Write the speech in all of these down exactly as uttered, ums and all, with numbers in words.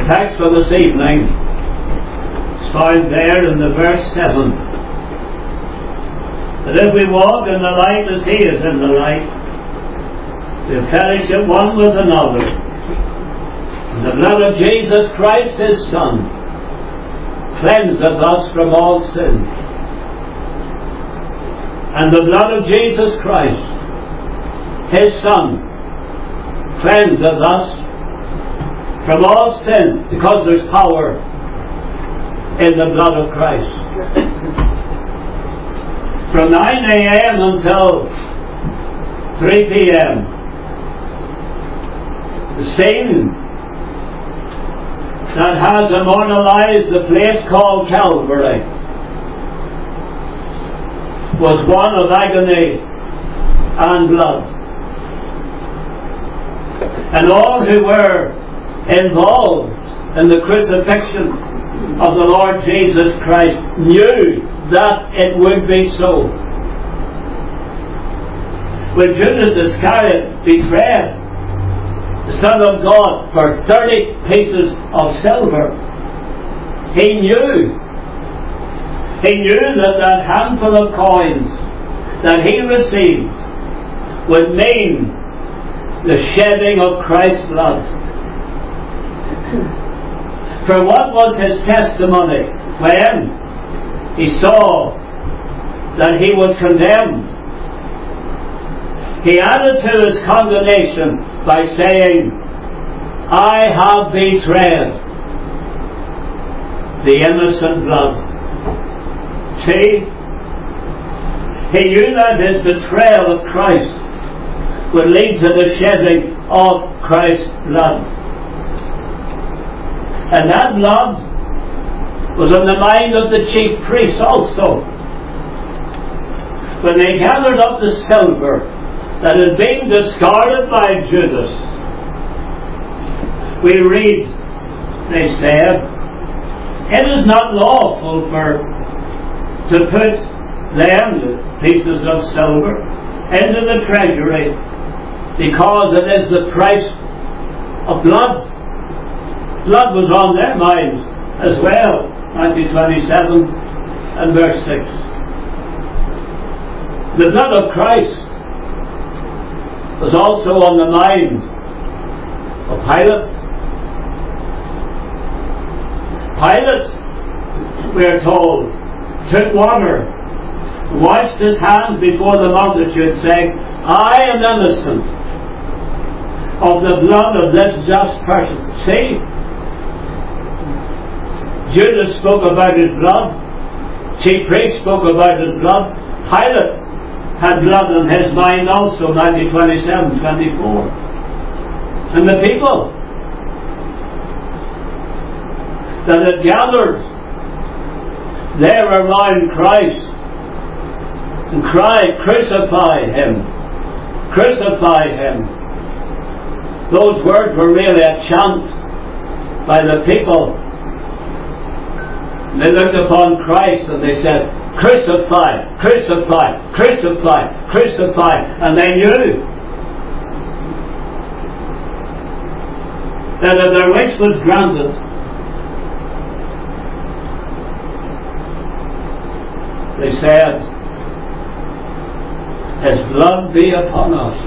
text for this evening is found there in the verse seven. That if we walk in the light as He is in the light, we have fellowship one with another. And the blood of Jesus Christ, His Son, cleanseth us from all sin. And the blood of Jesus Christ, His Son, cleanseth us from all sin, because there's power in the blood of Christ. From nine a.m. until three p.m. the scene that has immortalized the place called Calvary was one of agony and blood. And all who were involved in the crucifixion of the Lord Jesus Christ knew that it would be so. When Judas Iscariot betrayed the Son of God for thirty pieces of silver, he knew, he knew that that handful of coins that he received would mean the shedding of Christ's blood. For what was his testimony when he saw that he was condemned? He added to his condemnation by saying, I have betrayed the innocent blood. See, he knew that his betrayal of Christ would lead to the shedding of Christ's blood. And that blood was on the mind of the chief priests also. When they gathered up the silver that had been discarded by Judas, we read, they said, it is not lawful for to put them, the pieces of silver, into the treasury, because it is the price of blood. Blood was on their minds as well. Matthew twenty-seven and verse six. The blood of Christ was also on the mind of Pilate. Pilate, we are told, took water, washed his hands before the multitude, saying, I am innocent of the blood of this just person. See? Judas spoke about his blood. Chief priests spoke about his blood. Pilate had blood on his mind also, Matthew twenty-seven, twenty-four. And the people that had gathered there around Christ and cried, crucify Him, crucify Him. Those words were really a chant by the people. They looked upon Christ and they said, crucify, crucify, crucify, crucify. And they knew that if their wish was granted, they said, His blood be upon us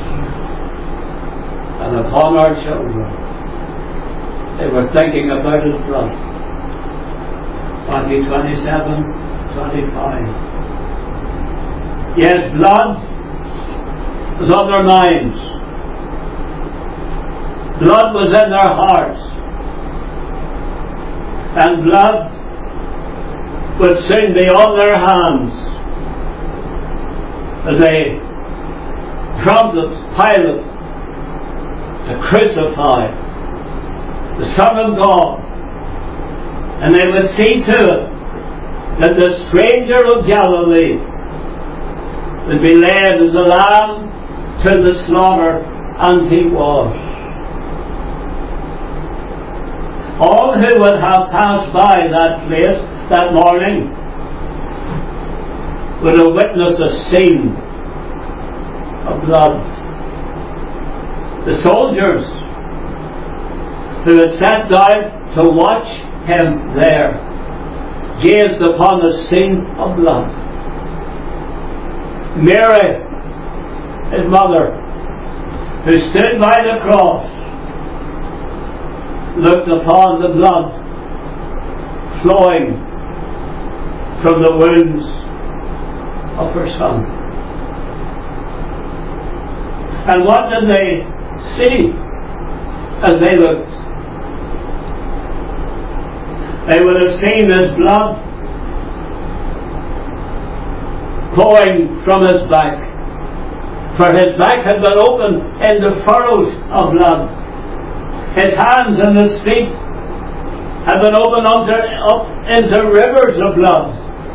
and upon our children. They were thinking about His blood. Matthew twenty-seven, twenty-five. Yes, blood was on their minds. Blood was in their hearts. And blood would soon be on their hands as they prompted Pilate to crucify the Son of God. And they would see to it that the stranger of Galilee would be led as a lamb to the slaughter, and He was. All who would have passed by that place that morning would have witnessed a scene of blood. The soldiers who had sat down to watch him there, gazed upon the scene of blood. Mary, his mother, who stood by the cross, looked upon the blood flowing from the wounds of her Son. And what did they see as they looked? They would have seen his blood flowing from his back, for his back had been opened into furrows of blood. His hands and his feet had been opened up, up into rivers of blood.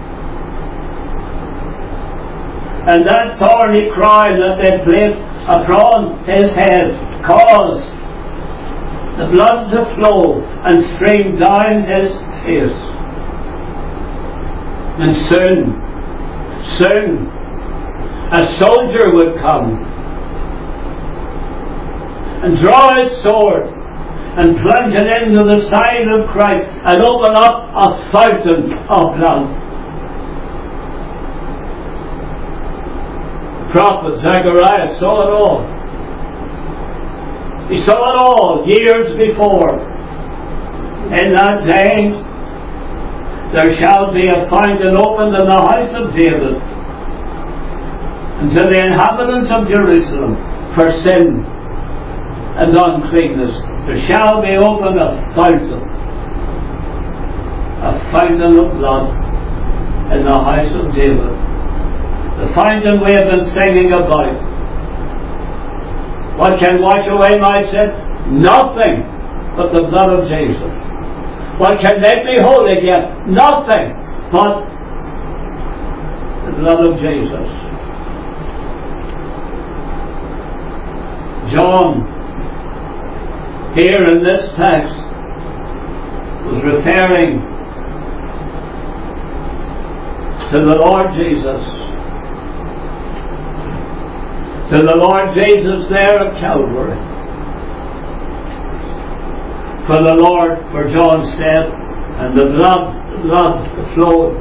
And that thorny crown that they placed upon his head caused the blood to flow and stream down his face. And soon, soon, a soldier would come and draw his sword and plunge it into the side of Christ and open up a fountain of blood. The prophet Zechariah saw it all. He saw it all years before. In that day there shall be a fountain opened in the house of David, and to the inhabitants of Jerusalem for sin and uncleanness. There shall be opened a fountain, a fountain of blood in the house of David. The fountain we have been singing about. What can wash away my sin? Nothing but the blood of Jesus. What can make me whole again? Nothing but the blood of Jesus. John, here in this text, was referring to the Lord Jesus. To the Lord Jesus there at Calvary. For the Lord, for John said, and the blood, the blood that flowed,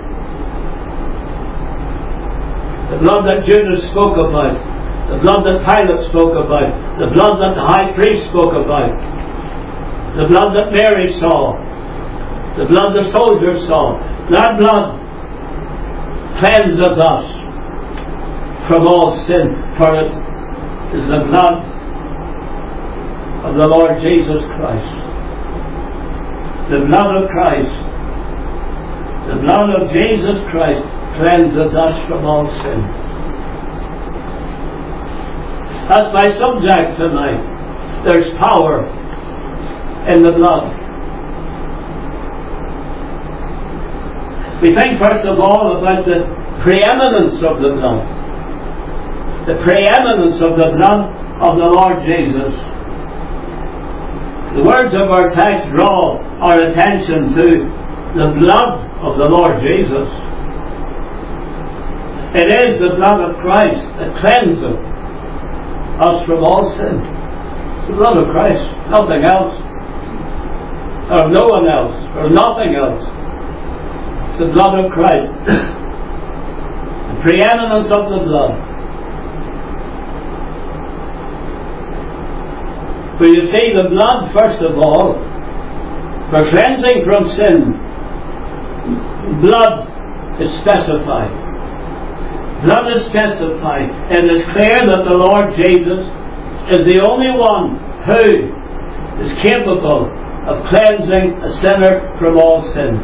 the blood that Judas spoke about, the blood that Pilate spoke about, the blood that the high priest spoke about, the blood that Mary saw, the blood the soldiers saw, that blood cleanseth us from all sin, for it is the blood of the Lord Jesus Christ. The blood of Christ, the blood of Jesus Christ cleanseth us from all sin. That's my subject tonight. There's power in the blood. We think first of all about the preeminence of the blood. The preeminence of the blood of the Lord Jesus. The words of our text draw our attention to the blood of the Lord Jesus. It is the blood of Christ that cleanses us from all sin. It's the blood of Christ, nothing else, or no one else, or nothing else. It's the blood of Christ. The preeminence of the blood. For you see, the blood, first of all, for cleansing from sin, blood is specified. Blood is specified. It is clear that the Lord Jesus is the only one who is capable of cleansing a sinner from all sin.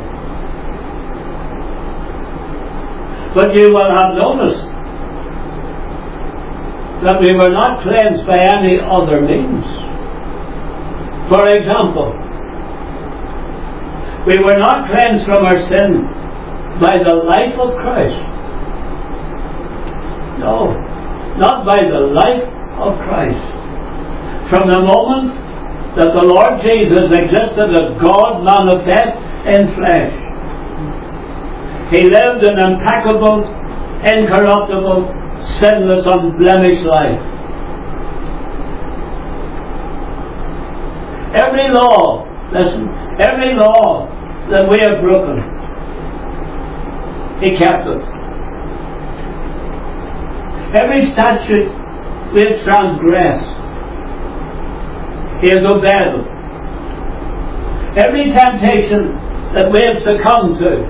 But you will have noticed that we were not cleansed by any other means. For example, we were not cleansed from our sin by the life of Christ. No, not by the life of Christ. From the moment that the Lord Jesus existed as God manifest in flesh, He lived an impeccable, incorruptible, sinless, unblemished life. Every law, listen, every law that we have broken, He kept it. Every statute we have transgressed, He has obeyed it. Every temptation that we have succumbed to,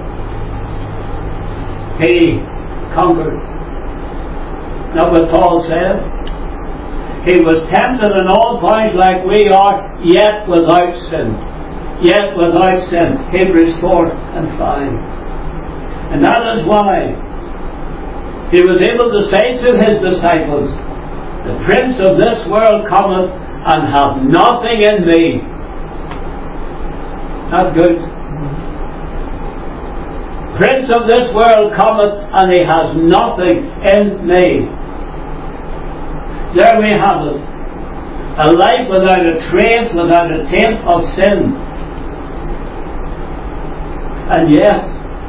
He conquered. Not what Paul said. He was tempted in all points like we are, yet without sin. Yet without sin. Hebrews four and five. And that is why He was able to say to His disciples, the prince of this world cometh and hath nothing in me. Not good. Prince of this world cometh and he has nothing in me. There we have it. A life without a trace, without a taint of sin. And yet,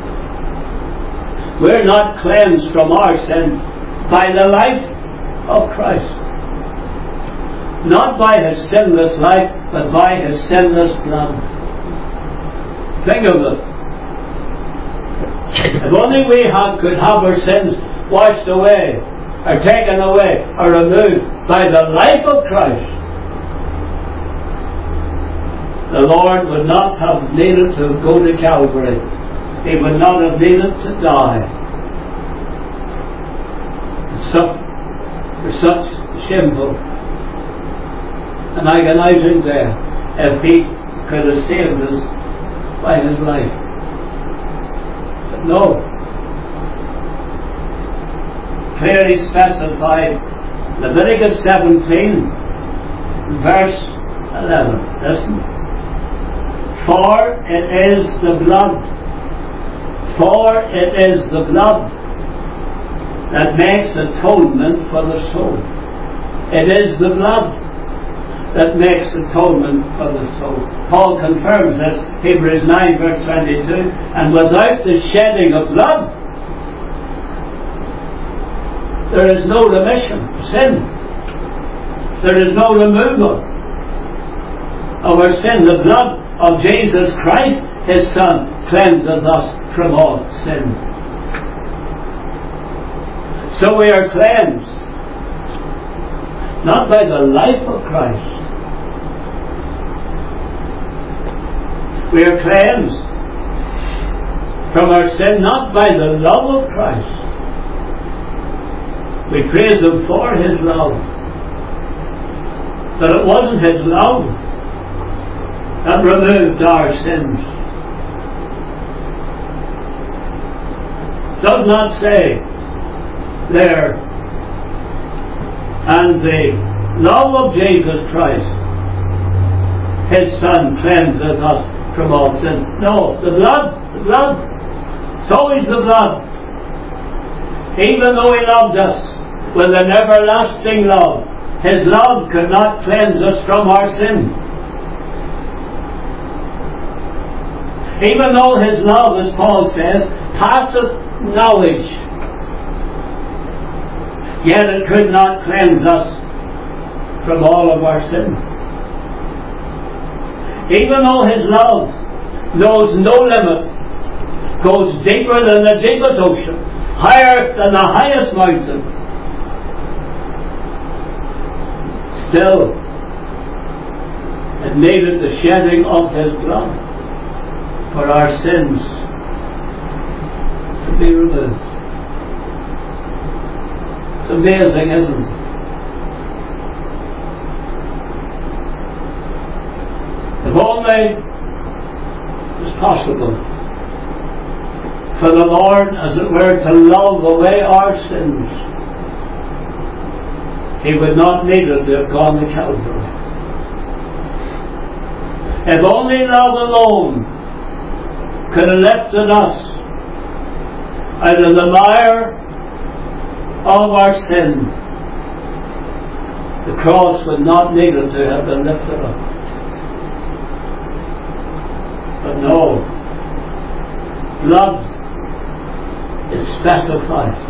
we're not cleansed from our sin by the life of Christ. Not by His sinless life, but by His sinless blood. Think of it. If only we have, could have our sins washed away, or taken away, or removed by the life of Christ, the Lord would not have needed to go to Calvary. He would not have needed to die. So, for such shameful and agonizing death, if He could have saved us by His life. But no. Clearly specified, Leviticus seventeen, verse eleven. Listen. For it is the blood, for it is the blood that makes atonement for the soul. It is the blood that makes atonement for the soul. Paul confirms this, Hebrews nine verse twenty-two, and without the shedding of blood, there is no remission of sin. There is no removal of our sin. The blood of Jesus Christ, His Son, cleanses us from all sin. So we are cleansed, not by the life of Christ. We are cleansed from our sin, not by the love of Christ. We praise Him for His love. But it wasn't His love that removed our sins. It does not say there, and the love of Jesus Christ, His Son, cleanseth us from all sin. No, the blood, the blood. It's always the blood. Even though He loved us with an everlasting love, His love could not cleanse us from our sin. Even though His love, as Paul says, passeth knowledge, yet it could not cleanse us from all of our sin. Even though His love knows no limit, goes deeper than the deepest ocean, higher than the highest mountain, still it needed the shedding of His blood for our sins to be removed. It's amazing, isn't it? If only it was possible for the Lord, as it were, to love away our sins, He would not need it to have gone to Calvary. If only love alone could have lifted us out of the mire of our sin, the cross would not need it to have been lifted up. But no, blood is specified.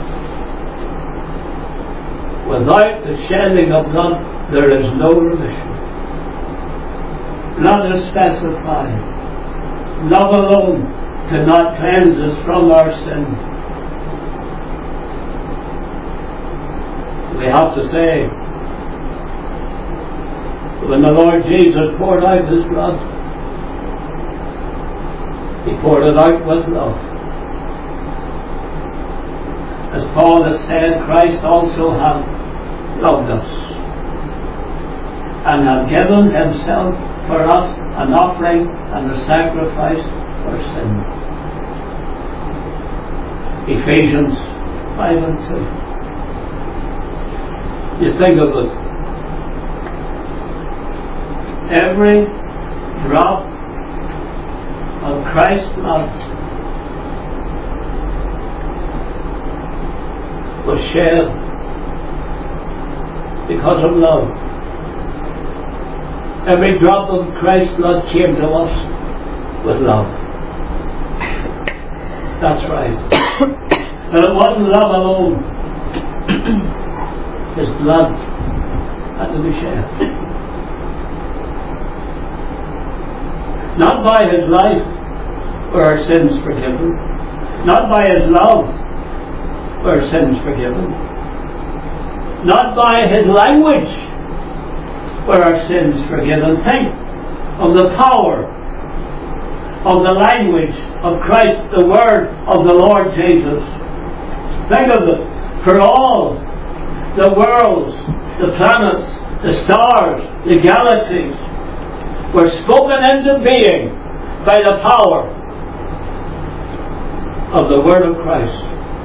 Without the shedding of blood, there is no remission. blood is specified. Love alone cannot cleanse us from our sin. We have to say, when the Lord Jesus poured out His blood, He poured it out with love. As Paul has said, Christ also hath loved us, and hath given Himself for us an offering and a sacrifice for sin. Ephesians five and two. You think of it. Every drop of Christ's blood was shed because of love. Every drop of Christ's blood came to us with love. That's right. But it wasn't love alone. His blood had to be shed. Not by His life were our sins forgiven. Not by His love were our sins forgiven. Not by His language were our sins forgiven. Think of the power of the language of Christ, the Word of the Lord Jesus. Think of it. For all the worlds, the planets, the stars, the galaxies were spoken into being by the power of the Word of Christ.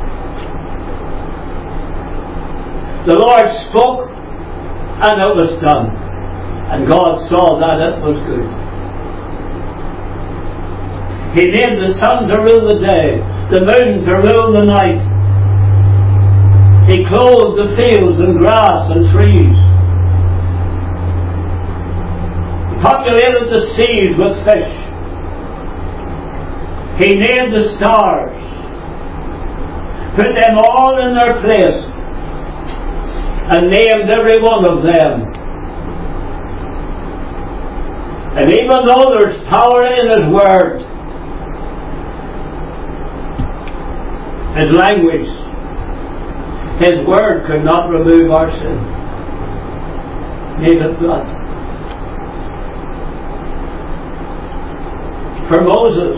The Lord spoke and it was done. And God saw that it was good. He made the sun to rule the day, the moon to rule the night. He clothed the fields and grass and trees. He populated the seas with fish. He named the stars, put them all in their place, and named every one of them. And even though there's power in His Word, His language, His Word could not remove our sin. Neither blood. For Moses,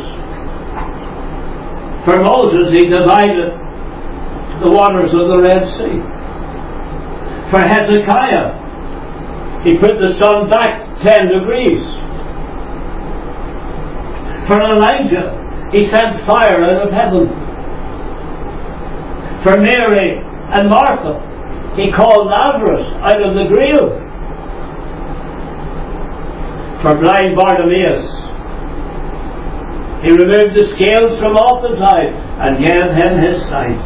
for Moses He divided the waters of the Red Sea. For Hezekiah, He put the sun back ten degrees. For Elijah, He sent fire out of heaven. For Mary and Martha, He called Lazarus out of the grave. For blind Bartimaeus, He removed the scales from off his eye and gave him his sight.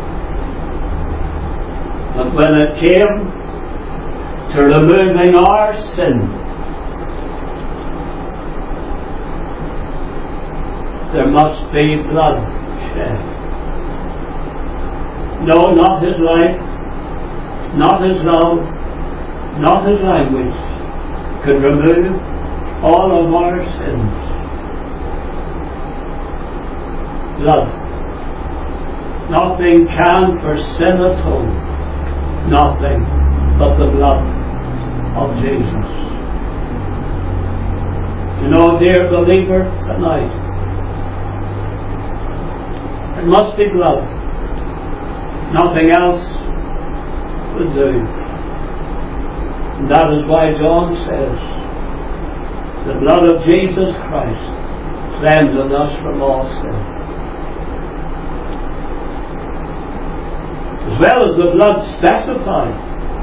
But when it came to removing our sin, there must be blood shed. No, not His life, not His love, not His language could remove all of our sins. Blood. Nothing can for sin atone. Nothing but the blood of Jesus. You know, dear believer, tonight, it must be blood. Nothing else will do. And that is why John says, the blood of Jesus Christ cleanseth us from all sin. As well as the blood specified.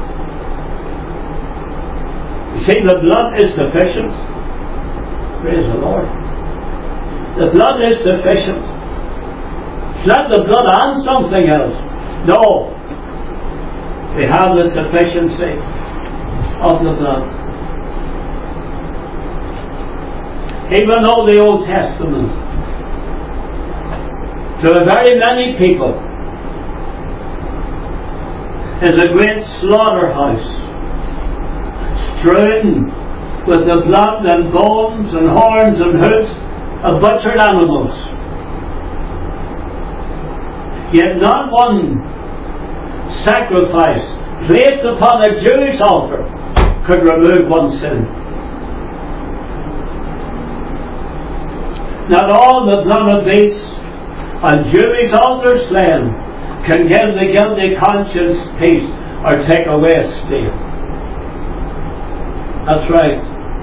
You see, the blood is sufficient. Praise the Lord. The blood is sufficient. It's not the blood and something else. No. We have the sufficiency of the blood. Even though the Old Testament, to a very many people, is a great slaughterhouse, strewn with the blood and bones and horns and hoofs of butchered animals. Yet not one sacrifice placed upon a Jewish altar could remove one sin. Not all the blood of beasts on Jewish altars slain can give the guilty conscience peace or take away a stain. That's right.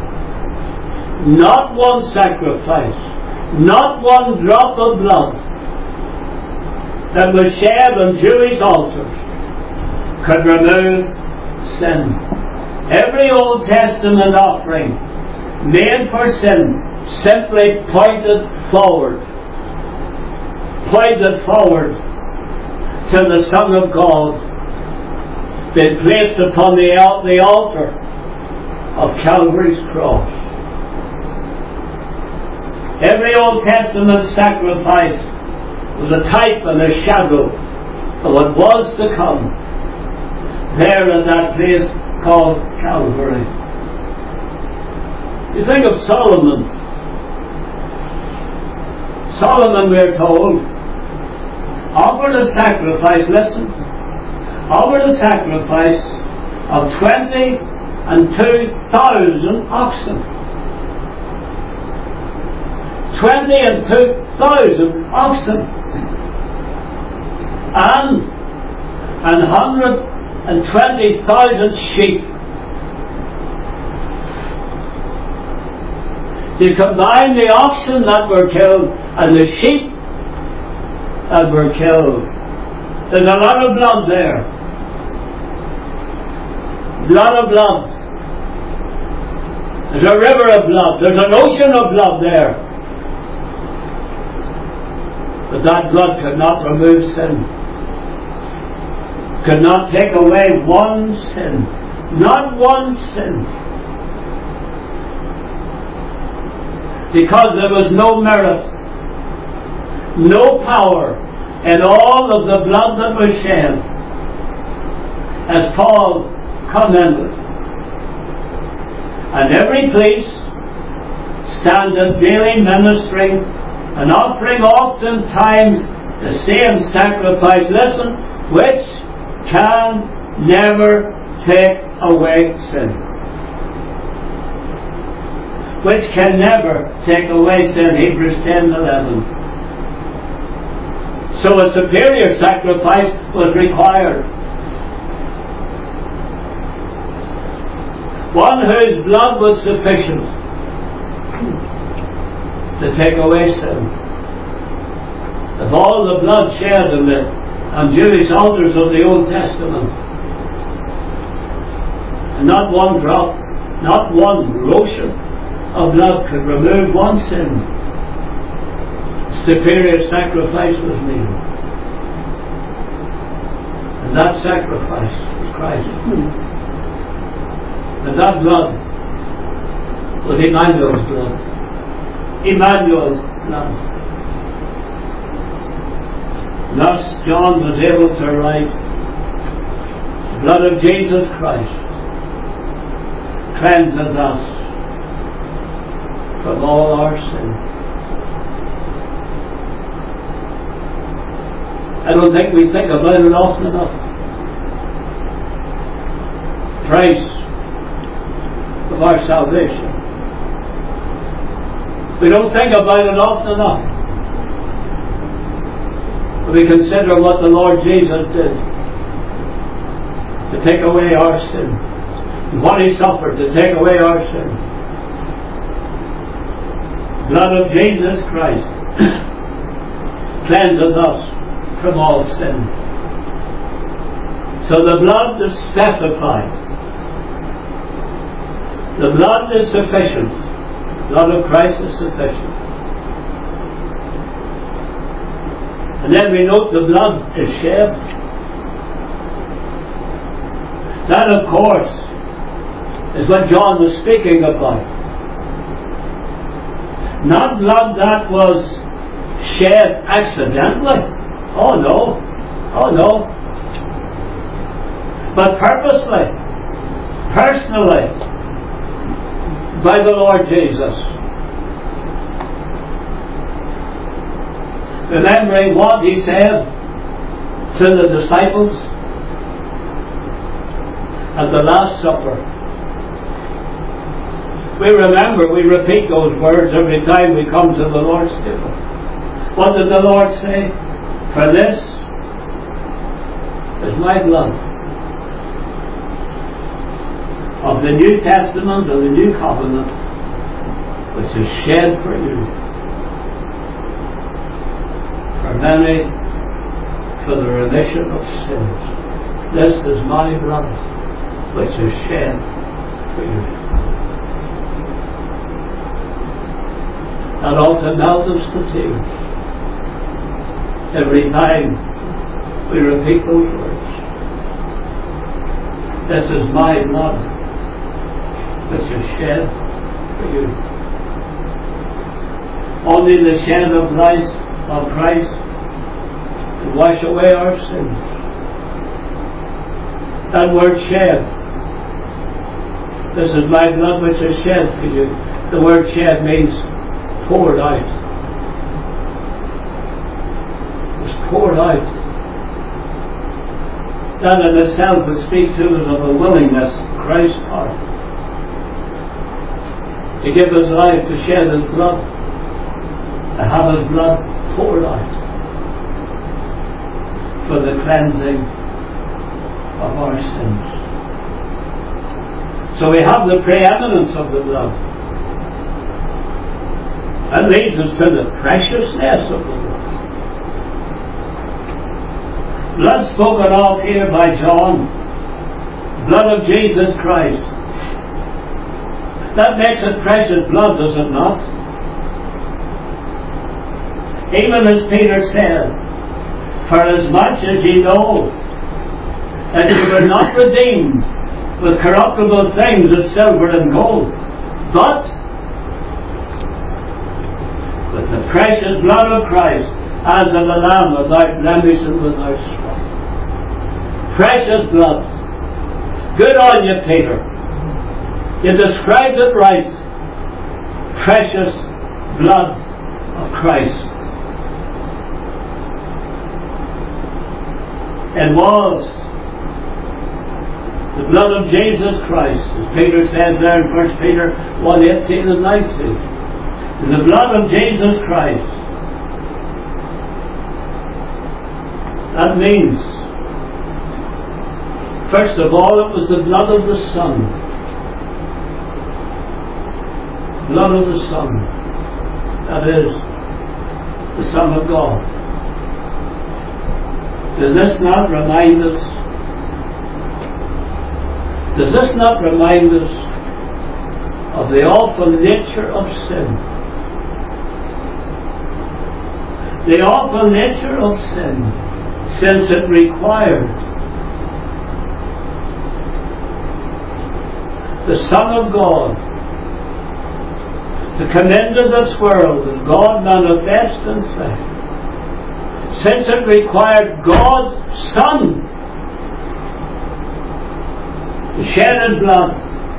Not one sacrifice, not one drop of blood that was shed on Jewish altars could remove sin. Every Old Testament offering made for sin simply pointed forward, pointed forward to the Son of God being placed upon the, the altar of Calvary's cross. Every Old Testament sacrifice was a type and a shadow of what was to come there in that place called Calvary. You think of Solomon. Solomon, we are told, offered a sacrifice, listen, offered a sacrifice of twenty and two thousand oxen. Twenty and two thousand oxen. And an hundred and twenty thousand sheep. You combine the oxen that were killed and the sheep that were killed. There's a lot of blood there. Lot of blood. There's a river of blood. There's an ocean of blood there. But that blood could not remove sin. Could not take away one sin. Not one sin. Because there was no merit, no power in all of the blood that was shed, as Paul commended. And every priest standeth daily ministering and offering oftentimes the same sacrifice, listen, which can never take away sin. Which can never take away sin, Hebrews ten eleven. So a superior sacrifice was required. One whose blood was sufficient to take away sin. Of all the blood shed in the, on Jewish altars of the Old Testament, and not one drop, not one lotion of blood could remove one sin, superior sacrifice was needed. And that sacrifice was Christ. And that blood was Emmanuel's blood. Emmanuel's blood. Thus John was able to write, the blood of Jesus Christ cleanses us from all our sins. I don't think we think about it often enough. Price of our salvation. We don't think about it often enough. We consider what the Lord Jesus did to take away our sin, and what He suffered to take away our sin. Blood of Jesus Christ cleanses us from all sin. So the blood is specified. The blood is sufficient. The blood of Christ is sufficient. And then we note the blood is shed. That, of course, is what John was speaking about. Not blood that was shed accidentally. Oh no. Oh no. But purposely, personally, by the Lord Jesus. Remembering what he said to the disciples at the Last Supper. We remember, we repeat those words every time we come to the Lord's table. What did the Lord say? For this is my blood of the New Testament, of the New Covenant, which is shed for you, for many, for the remission of sins. This is my blood, which is shed for you. That often melts us to tears every time we repeat those words. This is my blood, which is shed for you. Only the shed of Christ, of Christ to wash away our sins. That word shed. This is my blood which is shed for you. The word shed means poured out. It's poured out. That in itself would speak to us of a willingness of Christ's heart to give his life, to shed his blood, to have his blood poured out for the cleansing of our sins. So we have the preeminence of the blood. That leads us to the preciousness of the blood. Blood spoken of here by John, blood of Jesus Christ. That makes it precious blood, does it not? Even as Peter said, for as much as ye know that you were not redeemed with corruptible things as silver and gold, but with the precious blood of Christ, as of a lamb without blemish and without spot. Precious blood. Good on you, Peter. You described it right. Precious blood of Christ. It was the blood of Jesus Christ, as Peter said there in First Peter one eighteen and nineteen. The blood of Jesus Christ. That means, first of all, it was the blood of the Son. Blood of the Son. That is, the Son of God. Does this not remind us? Does this not remind us of the awful nature of sin? The awful nature of sin, since it required the Son of God to come into this world and God manifest in flesh, since it required God's Son to shed his blood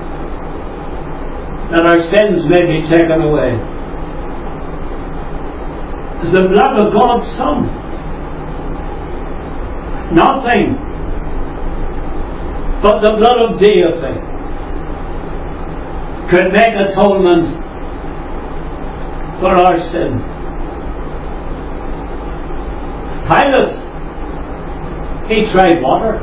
that our sins may be taken away. Is the blood of God's Son. Nothing but the blood of deity could make atonement for our sin. Pilate, he tried water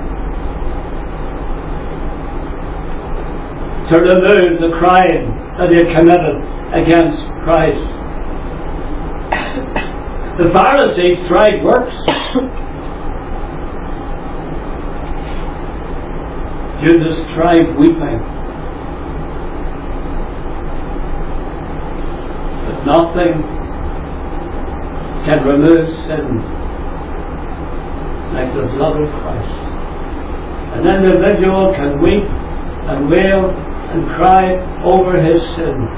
to remove the crime that he had committed against Christ. The Pharisees tried works. Judas tried weeping. But nothing can remove sin like the blood of Christ. An individual can weep and wail and cry over his sin.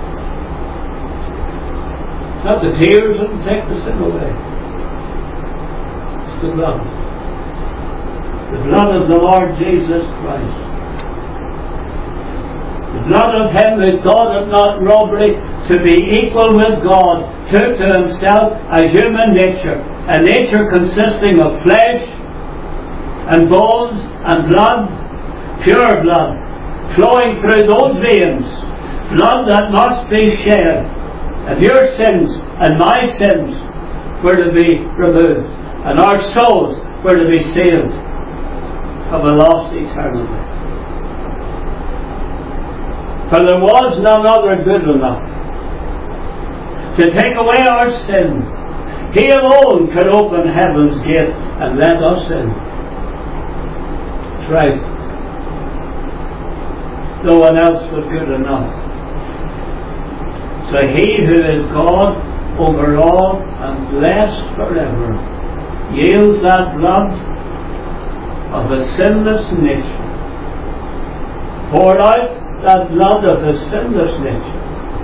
Not the tears that will take the sin away. It's the blood. The blood of the Lord Jesus Christ. The blood of him who thought it not robbery to be equal with God, took to himself a human nature, a nature consisting of flesh and bones and blood, pure blood, flowing through those veins, blood that must be shed, if your sins and my sins were to be removed, and our souls were to be saved from a lost eternity. For there was none other good enough to take away our sin. He alone could open heaven's gate and let us in. That's right. No one else was good enough. So he who is God over all and blessed forever yields that blood of a sinless nature, poured out that blood of a sinless nature,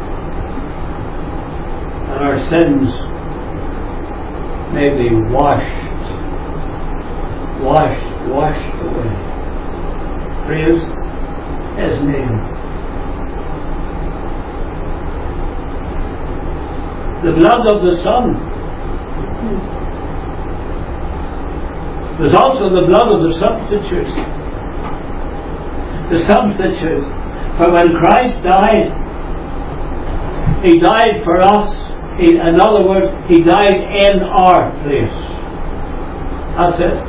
and our sins may be washed, washed, washed away. Praise his name. The blood of the Son. There's also the blood of the substitute. The substitute. For when Christ died, He died for us. He, in other words, He died in our place. That's it.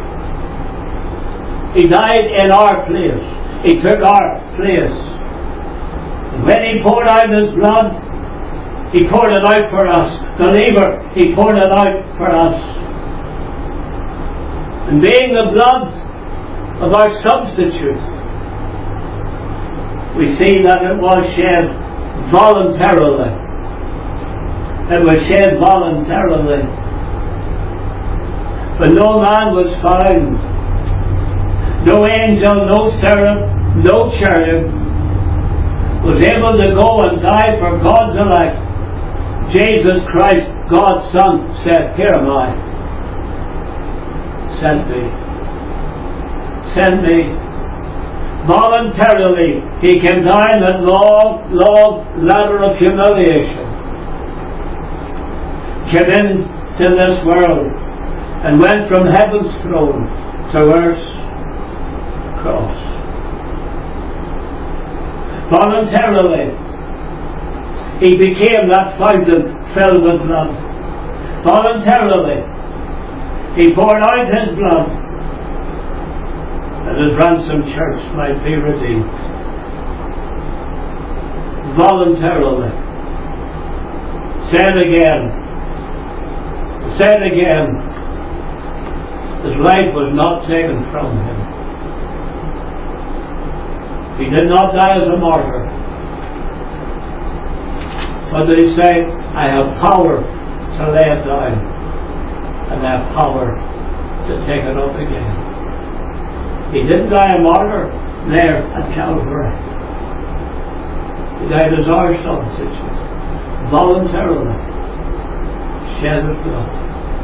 He died in our place. He took our place. And when He poured out His blood, He poured it out for us. The laver, He poured it out for us. And being the blood of our substitute, we see that it was shed voluntarily. It was shed voluntarily. But no man was found. No angel, no seraph, no cherub was able to go and die for God's elect. Jesus Christ, God's Son, said, "Here am I. Send me. Send me." Voluntarily, He came down that long, long ladder of humiliation, came into this world, and went from heaven's throne to earth's cross. Voluntarily, He became that fountain filled with blood. Voluntarily, He poured out His blood that His ransomed church might be redeemed. Voluntarily. Say it again. Say it again. His life was not taken from Him. He did not die as a martyr. What did He say? I have power to lay it down, and I have power to take it up again. He didn't die a martyr there at Calvary. He died as our substitute, voluntarily, shed His blood.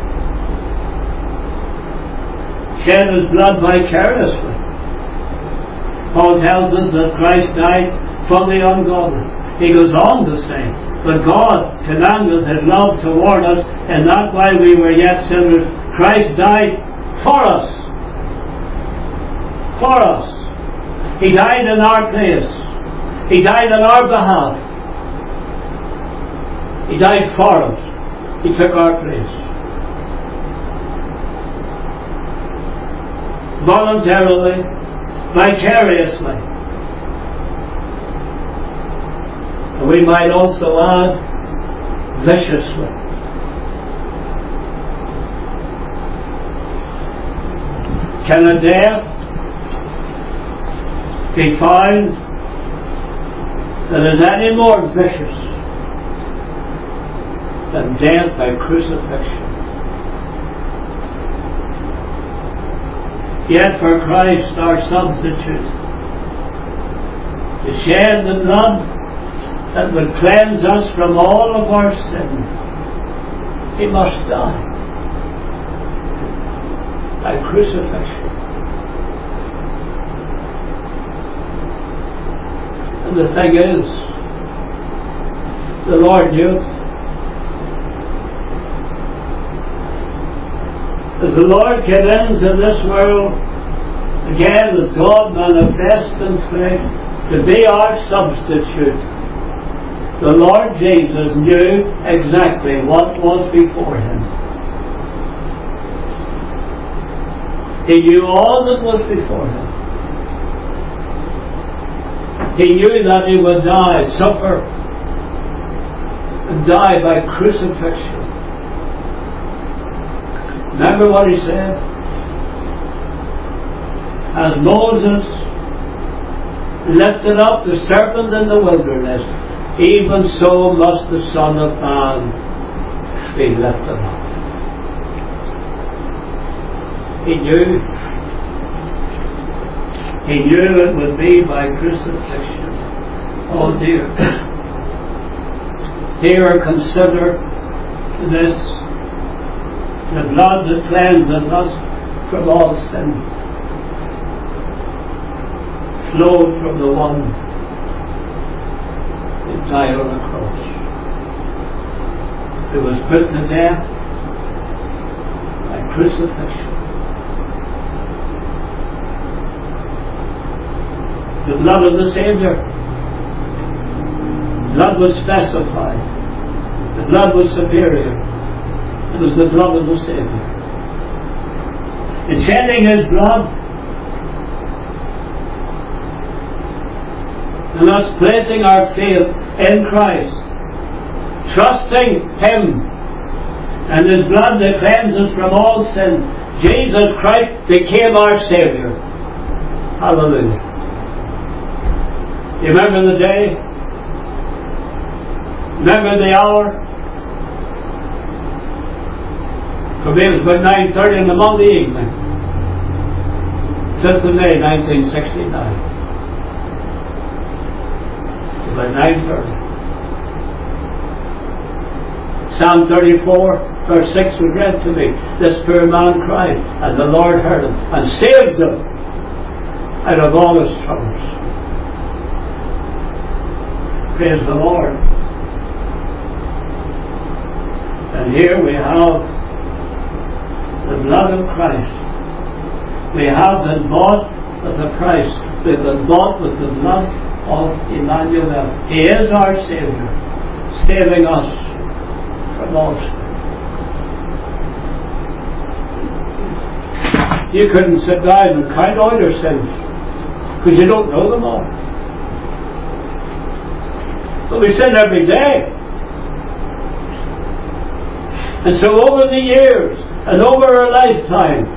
Shed His blood vicariously. Paul tells us that Christ died for the ungodly. He goes on to say, but God commanded His love toward us, and that while we were yet sinners, Christ died for us. For us. He died in our place. He died on our behalf. He died for us. He took our place. Voluntarily, vicariously. And we might also add, viciously. Can a death be found that is any more vicious than death by crucifixion? Yet for Christ our substitute to shed the blood that would cleanse us from all of our sin, He must die by crucifixion. And the thing is, the Lord knew it. As the Lord came into this world, again as God manifest in flesh, to be our substitute, the Lord Jesus knew exactly what was before Him. He knew all that was before Him. He knew that He would die, suffer, and die by crucifixion. Remember what He said? As Moses lifted up the serpent in the wilderness, even so must the Son of Man be lifted up. He knew. He knew it would be by crucifixion. Oh dear. Here consider this, the blood that cleanses us from all sin flowed from the one who died on the cross, who was put to death by crucifixion. The blood of the Saviour. Blood was specified. The blood was superior. It was the blood of the Saviour. In shedding His blood, and us placing our faith in Christ, trusting Him and His blood that cleanses from all sin, Jesus Christ became our Saviour. Hallelujah. You remember the day? Remember the hour? For me it was about nine thirty in the Monday evening, fifth of May nineteen sixty-nine. It was about nine thirty. Psalm thirty-four verse six was read to me. This poor man cried, and the Lord heard him and saved him out of all his troubles. Praise the Lord. And here we have the blood of Christ. We have been bought with a price. We've been bought with the blood of Emmanuel. He is our Saviour, saving us from all sin. You couldn't sit down and count all your sins, because you don't know them all. But we sin every day. And so over the years and over our lifetime,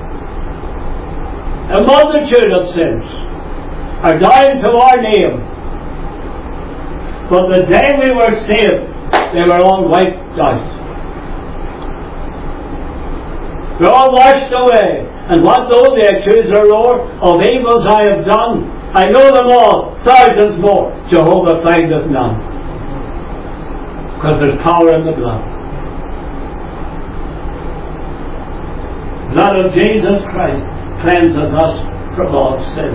a multitude of sins are down to our name. But the day we were saved, they were all wiped out. They're all washed away. And what though the accuser, Lord, of evils I have done? I know them all, thousands more. Jehovah findeth none. Because there's power in the blood. The blood of Jesus Christ cleanses us from all sin.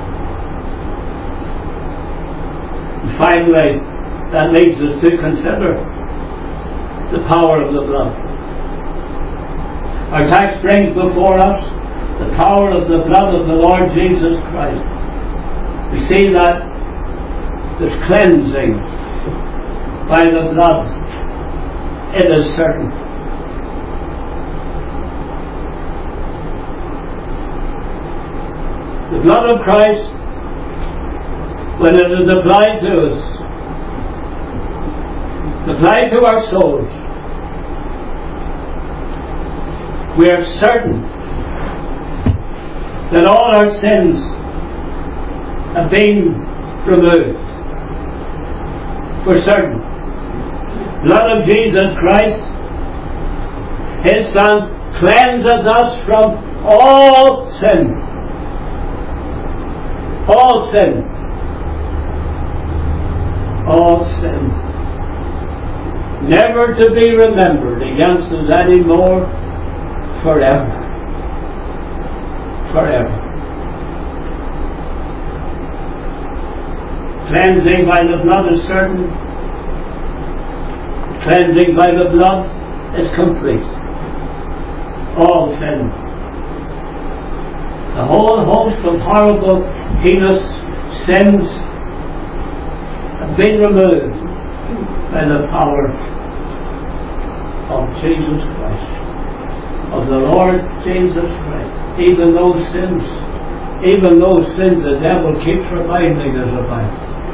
And finally, that leads us to consider the power of the blood. Our text brings before us the power of the blood of the Lord Jesus Christ. We see that there's cleansing by the blood. It is certain. The blood of Christ, when it is applied to us, applied to our souls, we are certain that all our sins have been removed. For certain. Blood of Jesus Christ, His Son, cleanses us from all sin. All sin. All sin. Never to be remembered against us anymore forever. Forever. Cleansing by the blood is certain. Cleansing by the blood is complete. All sin. The whole host of horrible, heinous sins have been removed by the power of Jesus Christ, of the Lord Jesus Christ. Even those sins, even those sins the devil keeps reminding us about.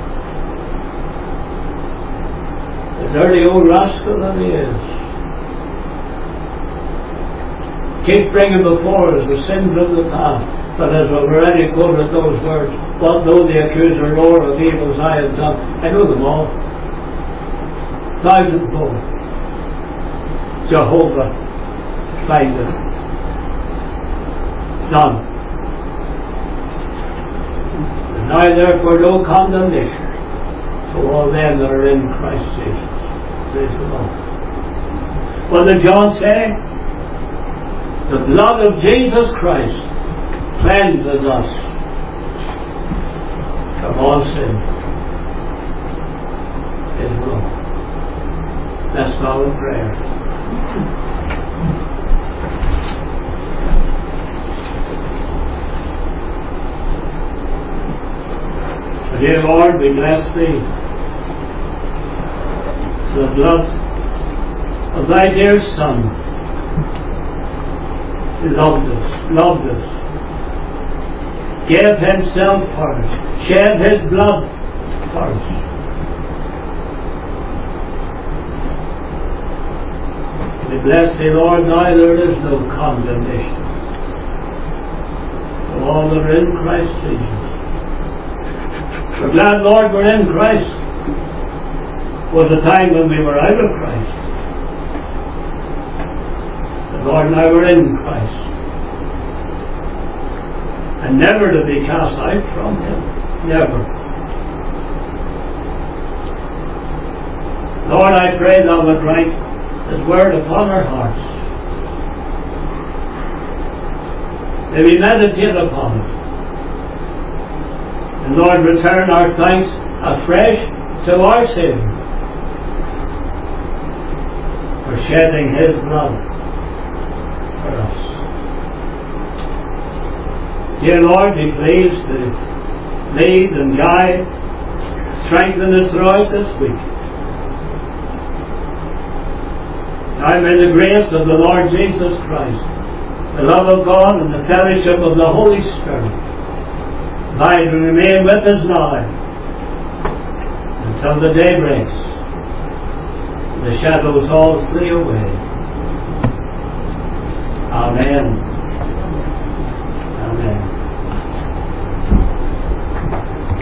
The dirty old rascal that he is. Keep bringing before us the sins of the past. But as we've already quoted those words, what though the accuser roar of evils I have done? I know them all. Thousandfold. Jehovah findeth none. And now therefore no condemnation to all them that are in Christ Jesus. Praise the Lord. What did John say? The blood of Jesus Christ cleanses us from all sin. His blood. Let's bow in prayer. Dear Lord, we bless Thee. The blood of Thy dear Son loved us, loved us, gave Himself for us, shed His blood for us. We bless Thee, Lord, now there is no condemnation to all that are in Christ Jesus. We're glad, Lord, we're in Christ. Was a time when we were out of Christ. But Lord, now we're in Christ. And never to be cast out from Him. Never. Lord, I pray Thou would write His word upon our hearts. May we meditate upon it. And Lord, return our thanks afresh to our Saviour for shedding His blood for us. Dear Lord, be pleased to lead and guide, strengthen us throughout this week. Now may the grace of the Lord Jesus Christ, the love of God, and the fellowship of the Holy Spirit abide and remain with us now until the day breaks, the shadows all flee away. Amen.